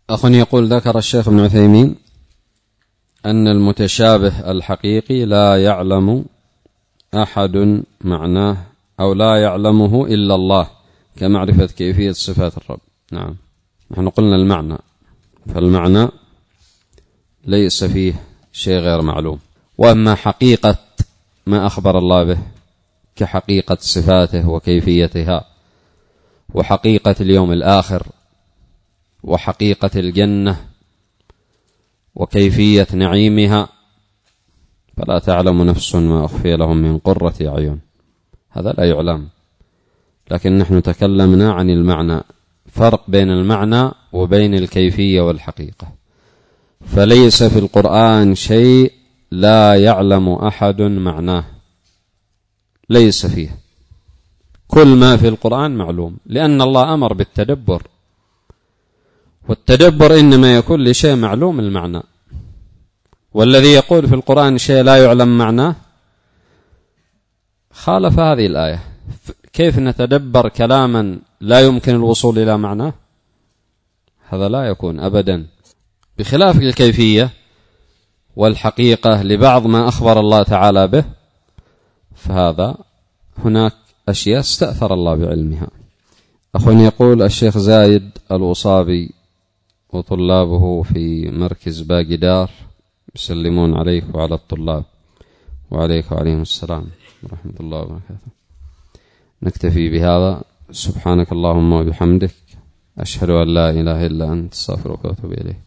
أخ يقول: ذكر الشيخ ابن عثيمين أن المتشابه الحقيقي لا يعلم أحد معناه أو لا يعلمه إلا الله كمعرفة كيفية صفات الرب. نعم، نحن قلنا المعنى، فالمعنى ليس فيه شيء غير معلوم. وأما حقيقة ما أخبر الله به كحقيقة صفاته وكيفيتها، وحقيقة اليوم الآخر، وحقيقة الجنة وكيفية نعيمها، فلا تعلم نفس ما أخفي لهم من قرة أعين، هذا لا يعلم. لكن نحن تكلمنا عن المعنى، فرق بين المعنى وبين الكيفية والحقيقة. فليس في القرآن شيء لا يعلم أحد معناه، ليس فيه. كل ما في القرآن معلوم، لأن الله أمر بالتدبر، والتدبر إنما يكون لشيء معلوم المعنى. والذي يقول في القرآن شيء لا يعلم معناه خالف هذه الآية. كيف نتدبر كلاما لا يمكن الوصول إلى معناه؟ هذا لا يكون أبدا. بخلاف الكيفية والحقيقة لبعض ما أخبر الله تعالى به، فهذا هناك أشياء استأثر الله بعلمها. أخ يقول: الشيخ زايد الوصابي وطلابه في مركز باقدار يسلمون عليك وعلى الطلاب. وعليك وعليهم السلام ورحمة الله وبركاته. نكتفي بهذا. سبحانك اللهم وبحمدك، أشهد أن لا إله إلا أنت، استغفرك وأتوب إليك.